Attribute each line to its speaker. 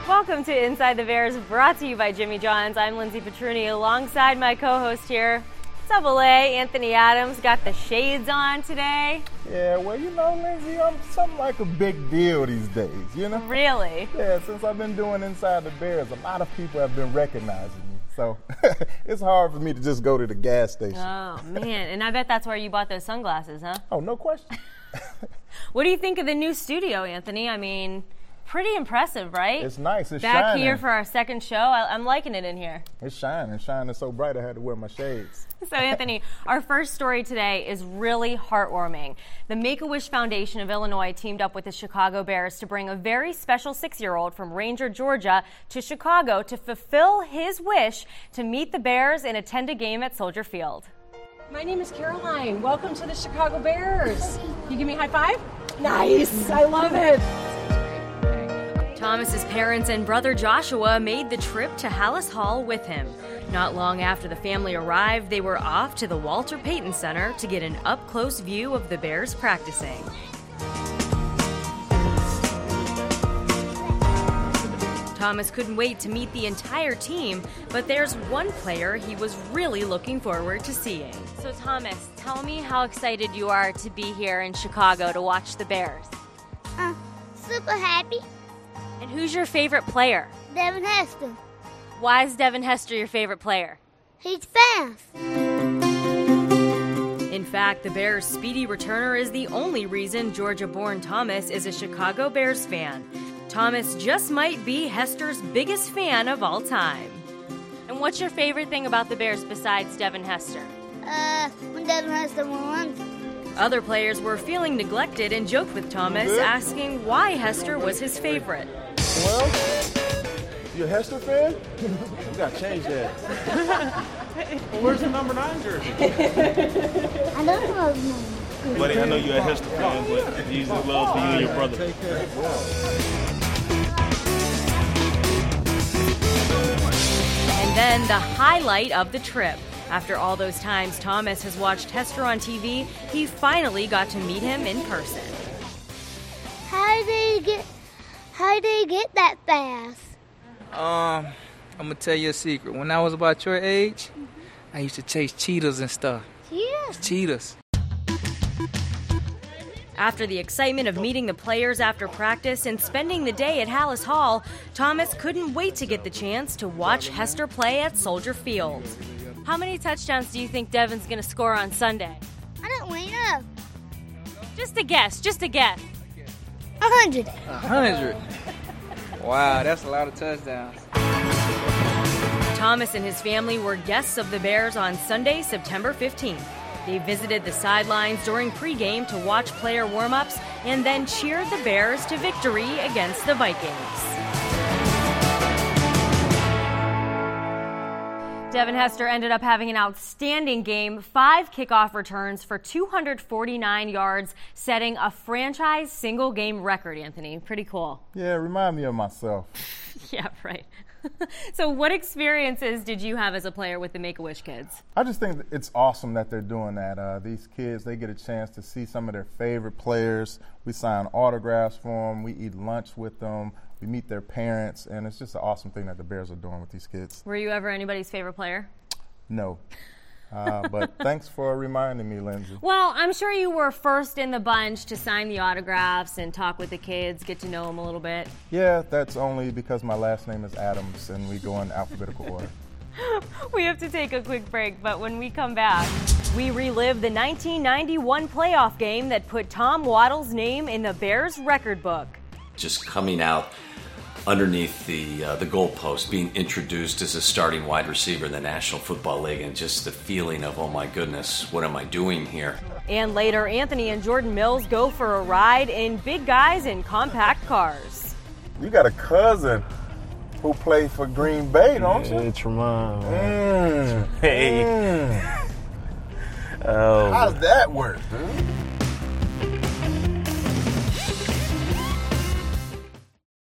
Speaker 1: Welcome to Inside the Bears, brought to you by Jimmy John's. I'm Lindsay Petruni, alongside my co-host here, Double A, Anthony Adams. Got the shades on today.
Speaker 2: Yeah, well, you know, Lindsay, I'm something like a big deal these days, you know?
Speaker 1: Really?
Speaker 2: Yeah, since I've been doing Inside the Bears, a lot of people have been recognizing me. So it's hard for me to just go to the gas station.
Speaker 1: Oh, man. And I bet that's where you bought those sunglasses, huh?
Speaker 2: Oh, no question.
Speaker 1: What do you think of the new studio, Anthony? I mean, pretty impressive, right?
Speaker 2: It's nice. It's
Speaker 1: Back
Speaker 2: shining.
Speaker 1: here for our second show. I'm liking it in here.
Speaker 2: It's shining. It's shining so bright I had to wear my shades.
Speaker 1: So, Anthony, our first story today is really heartwarming. The Make-A-Wish Foundation of Illinois teamed up with the Chicago Bears to bring a very special 6-year-old from Ranger, Georgia to Chicago to fulfill his wish to meet the Bears and attend a game at Soldier Field.
Speaker 3: My name is Caroline. Welcome to the Chicago Bears. You give me a high five? Nice. I love it.
Speaker 1: Thomas's parents and brother Joshua made the trip to Halas Hall with him. Not long after the family arrived, they were off to the Walter Payton Center to get an up-close view of the Bears practicing. Thomas couldn't wait to meet the entire team, but there's one player he was really looking forward to seeing. So Thomas, tell me how excited you are to be here in Chicago to watch the Bears.
Speaker 4: Super happy.
Speaker 1: And who's your favorite player?
Speaker 4: Devin Hester.
Speaker 1: Why is Devin Hester your favorite player?
Speaker 4: He's fast.
Speaker 1: In fact, the Bears' speedy returner is the only reason Georgia-born Thomas is a Chicago Bears fan. Thomas just might be Hester's biggest fan of all time. And what's your favorite thing about the Bears besides Devin Hester?
Speaker 4: When Devin Hester won.
Speaker 1: Other players were feeling neglected and joked with Thomas, asking why Hester was his favorite.
Speaker 2: Well, you a Hester fan? We got to change that.
Speaker 5: Well, where's the number 9 jersey?
Speaker 4: I don't know his name.
Speaker 5: Buddy, I know you're a Hester fan, but he's in love for you and your brother.
Speaker 2: Take care of well.
Speaker 1: And then the highlight of the trip. After all those times Thomas has watched Hester on TV, he finally got to meet him in person.
Speaker 4: How did he get that fast?
Speaker 6: I'm gonna tell you a secret. When I was about your age, I used to chase cheetahs and stuff.
Speaker 4: Yes.
Speaker 6: Cheetahs.
Speaker 1: After the excitement of meeting the players after practice and spending the day at Halas Hall, Thomas couldn't wait to get the chance to watch Hester play at Soldier Field. How many touchdowns do you think Devin's going to score on Sunday?
Speaker 4: I don't really know.
Speaker 1: Just a guess,
Speaker 4: 100.
Speaker 6: 100. Wow, that's a lot of touchdowns.
Speaker 1: Thomas and his family were guests of the Bears on Sunday, September 15th. They visited the sidelines during pregame to watch player warm-ups and then cheered the Bears to victory against the Vikings. Devin Hester ended up having an outstanding game, 5 kickoff returns for 249 yards, setting a franchise single-game record, Anthony. Pretty cool.
Speaker 2: Yeah, remind me of myself.
Speaker 1: Yeah, right. So what experiences did you have as a player with the Make-A-Wish kids?
Speaker 2: I just think it's awesome that they're doing that. These kids, they get a chance to see some of their favorite players. We sign autographs for them. We eat lunch with them. We meet their parents. And it's just an awesome thing that the Bears are doing with these kids.
Speaker 1: Were you ever anybody's favorite player?
Speaker 2: No. But thanks for reminding me, Lindsay.
Speaker 1: Well, I'm sure you were first in the bunch to sign the autographs and talk with the kids, get to know them a little bit.
Speaker 2: Yeah, that's only because my last name is Adams and we go in alphabetical order.
Speaker 1: We have to take a quick break, but when we come back, we relive the 1991 playoff game that put Tom Waddle's name in the Bears record book.
Speaker 7: Just coming out underneath the goalpost, being introduced as a starting wide receiver in the National Football League, and just the feeling of, oh my goodness, what am I doing here?
Speaker 1: And later, Anthony and Jordan Mills go for a ride in big guys in compact cars.
Speaker 2: You got a cousin who played for Green Bay, don't you?
Speaker 5: It's Ramon. Hey.
Speaker 2: How does that work, dude?